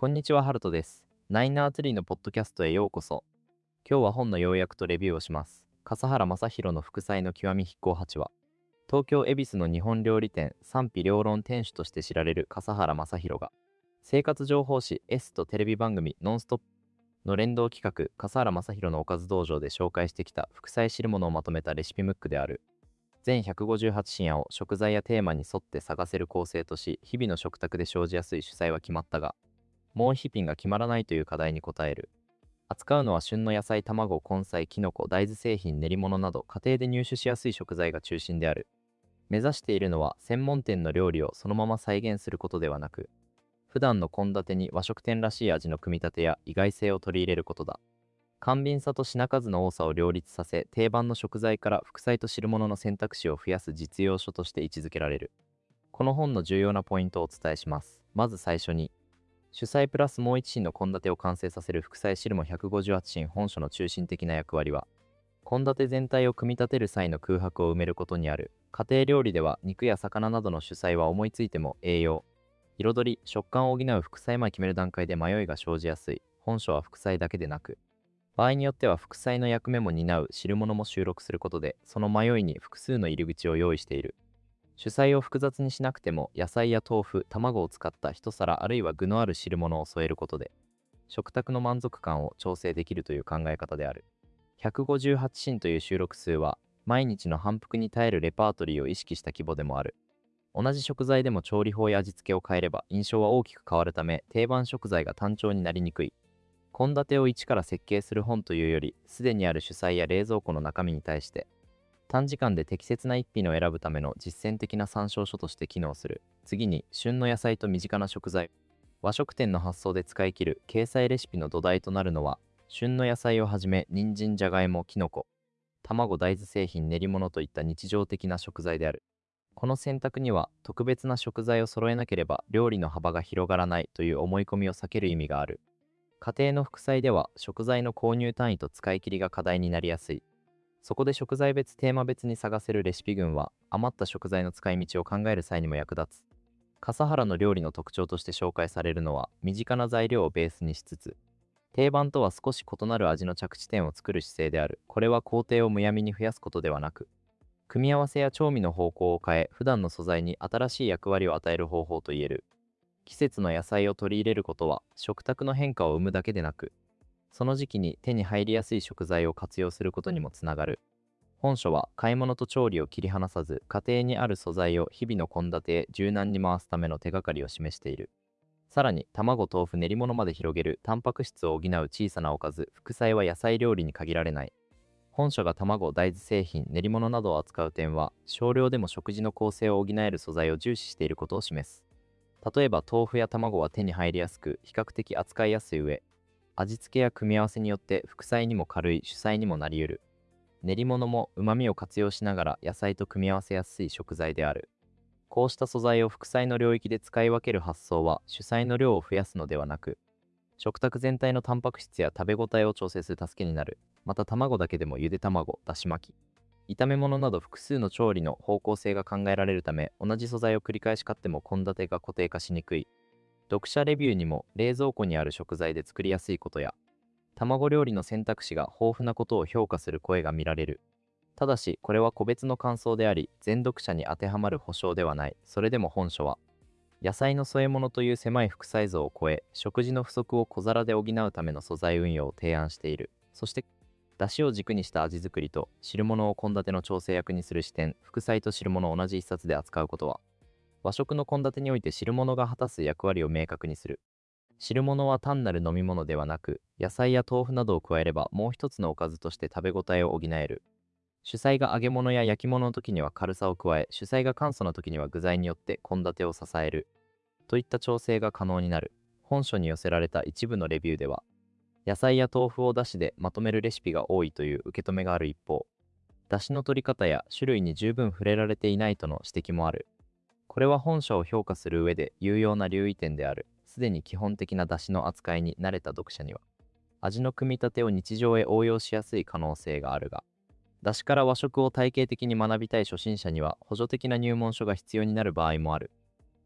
こんにちは、ハルトです。ナイナーツリーのポッドキャストへようこそ。今日は本の要約とレビューをします。笠原正宏の副菜の極み筆行8話。東京恵比寿の日本料理店賛否両論店主として知られる笠原正宏が、生活情報誌 S とテレビ番組ノンストップの連動企画笠原正宏のおかず道場で紹介してきた副菜汁物をまとめたレシピムックである。全158品を食材やテーマに沿って探せる構成とし、日々の食卓で生じやすい主菜は決まったが、もう一品が決まらないという課題に応える。扱うのは旬の野菜、卵、根菜、きのこ、大豆製品、練り物など家庭で入手しやすい食材が中心である。目指しているのは専門店の料理をそのまま再現することではなく、普段の献立に和食店らしい味の組み立てや意外性を取り入れることだ。簡便さと品数の多さを両立させ、定番の食材から副菜と汁物の選択肢を増やす実用書として位置づけられる。この本の重要なポイントをお伝えします。まず最初に、主菜プラスもう一品の献立を完成させる副菜汁も158品本書の中心的な役割は、献立全体を組み立てる際の空白を埋めることにある。家庭料理では肉や魚などの主菜は思いついても栄養、彩り、食感を補う副菜まで決める段階で迷いが生じやすい。本書は副菜だけでなく、場合によっては副菜の役目も担う汁物も収録することで、その迷いに複数の入り口を用意している。主菜を複雑にしなくても野菜や豆腐、卵を使った一皿あるいは具のある汁物を添えることで、食卓の満足感を調整できるという考え方である。158品という収録数は、毎日の反復に耐えるレパートリーを意識した規模でもある。同じ食材でも調理法や味付けを変えれば印象は大きく変わるため、定番食材が単調になりにくい。献立を一から設計する本というより、すでにある主菜や冷蔵庫の中身に対して、短時間で適切な一品を選ぶための実践的な参照書として機能する。次に、旬の野菜と身近な食材。和食店の発想で使い切る掲載レシピの土台となるのは、旬の野菜をはじめ、人参、じゃがいも、きのこ、卵、大豆製品、練り物といった日常的な食材である。この選択には、特別な食材を揃えなければ料理の幅が広がらないという思い込みを避ける意味がある。家庭の副菜では、食材の購入単位と使い切りが課題になりやすい。そこで食材別、テーマ別に探せるレシピ群は、余った食材の使い道を考える際にも役立つ。笠原の料理の特徴として紹介されるのは、身近な材料をベースにしつつ、定番とは少し異なる味の着地点を作る姿勢である。これは工程をむやみに増やすことではなく、組み合わせや調味の方向を変え、普段の素材に新しい役割を与える方法といえる。季節の野菜を取り入れることは、食卓の変化を生むだけでなく、その時期に手に入りやすい食材を活用することにもつながる。本書は買い物と調理を切り離さず、家庭にある素材を日々の献立へ柔軟に回すための手がかりを示している。さらに、卵、豆腐、練り物まで広げるタンパク質を補う小さなおかず、副菜は野菜料理に限られない。本書が卵、大豆製品、練り物などを扱う点は、少量でも食事の構成を補える素材を重視していることを示す。例えば、豆腐や卵は手に入りやすく、比較的扱いやすい上、味付けや組み合わせによって副菜にも軽い主菜にもなり得る。練り物も旨味を活用しながら野菜と組み合わせやすい食材である。こうした素材を副菜の領域で使い分ける発想は、主菜の量を増やすのではなく、食卓全体のタンパク質や食べ応えを調整する助けになる。また、卵だけでもゆで卵、だし巻き、炒め物など複数の調理の方向性が考えられるため、同じ素材を繰り返し買っても献立が固定化しにくい。読者レビューにも、冷蔵庫にある食材で作りやすいことや、卵料理の選択肢が豊富なことを評価する声が見られる。ただし、これは個別の感想であり、全読者に当てはまる保証ではない。それでも本書は、野菜の添え物という狭い副菜像を超え、食事の不足を小皿で補うための素材運用を提案している。そして、出汁を軸にした味作りと汁物を献立の調整役にする視点、副菜と汁物を同じ一冊で扱うことは、和食の献立において汁物が果たす役割を明確にする。汁物は単なる飲み物ではなく、野菜や豆腐などを加えればもう一つのおかずとして食べ応えを補える。主菜が揚げ物や焼き物の時には軽さを加え、主菜が簡素な時には具材によって献立を支える。といった調整が可能になる。本書に寄せられた一部のレビューでは、野菜や豆腐を出汁でまとめるレシピが多いという受け止めがある一方、出汁の取り方や種類に十分触れられていないとの指摘もある。これは本書を評価する上で有用な留意点である。すでに基本的な出汁の扱いに慣れた読者には、味の組み立てを日常へ応用しやすい可能性があるが、出汁から和食を体系的に学びたい初心者には補助的な入門書が必要になる場合もある。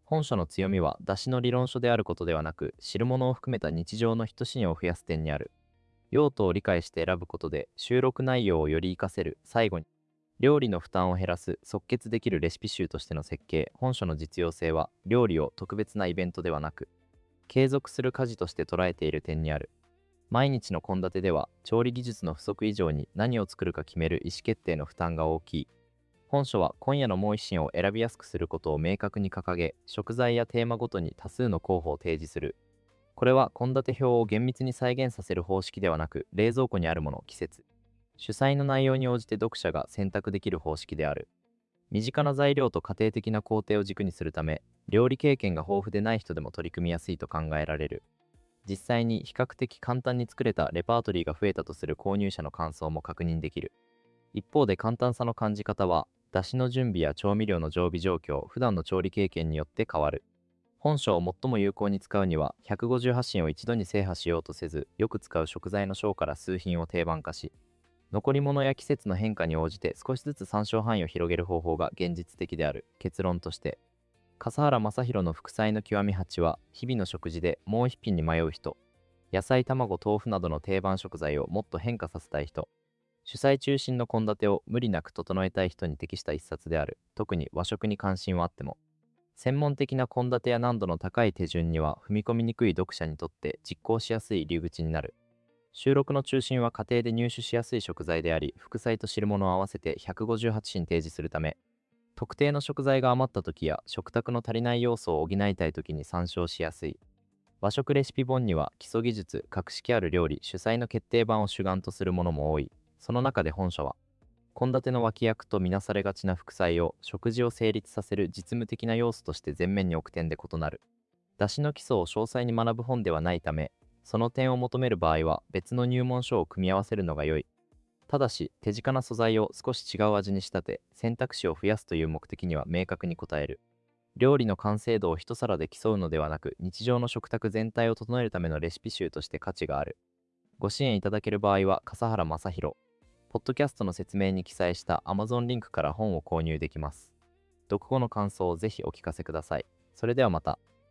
本書の強みは、出汁の理論書であることではなく、汁物を含めた日常の一シーンを増やす点にある。用途を理解して選ぶことで、収録内容をより活かせる。最後に、料理の負担を減らす、即決できるレシピ集としての設計。本書の実用性は、料理を特別なイベントではなく、継続する家事として捉えている点にある。毎日の献立では、調理技術の不足以上に何を作るか決める意思決定の負担が大きい。本書は今夜のもう一品を選びやすくすることを明確に掲げ、食材やテーマごとに多数の候補を提示する。これは献立表を厳密に再現させる方式ではなく、冷蔵庫にあるもの、季節、主菜の内容に応じて読者が選択できる方式である。身近な材料と家庭的な工程を軸にするため、料理経験が豊富でない人でも取り組みやすいと考えられる。実際に比較的簡単に作れたレパートリーが増えたとする購入者の感想も確認できる。一方で簡単さの感じ方は、出汁の準備や調味料の常備状況、普段の調理経験によって変わる。本書を最も有効に使うには、158品を一度に制覇しようとせず、よく使う食材の章から数品を定番化し、残り物や季節の変化に応じて少しずつ参照範囲を広げる方法が現実的である。結論として、笠原正宏の副菜の極み8は、日々の食事でもう一品に迷う人、野菜、卵、豆腐などの定番食材をもっと変化させたい人、主菜中心の献立を無理なく整えたい人に適した一冊である。特に和食に関心はあっても、専門的な献立や難度の高い手順には踏み込みにくい読者にとって実行しやすい入り口になる。収録の中心は家庭で入手しやすい食材であり、副菜と汁物を合わせて158品提示するため、特定の食材が余った時や食卓の足りない要素を補いたい時に参照しやすい。和食レシピ本には基礎技術、格式ある料理、主菜の決定版を主眼とするものも多い。その中で本書は、献立の脇役とみなされがちな副菜を食事を成立させる実務的な要素として前面に置く点で異なる。出汁の基礎を詳細に学ぶ本ではないため、その点を求める場合は別の入門書を組み合わせるのが良い。ただし、手近な素材を少し違う味に仕立て、選択肢を増やすという目的には明確に応える。料理の完成度を一皿で競うのではなく、日常の食卓全体を整えるためのレシピ集として価値がある。ご支援いただける場合は、笠原正宏、ポッドキャストの説明に記載した Amazon リンクから本を購入できます。読後の感想をぜひお聞かせください。それではまた。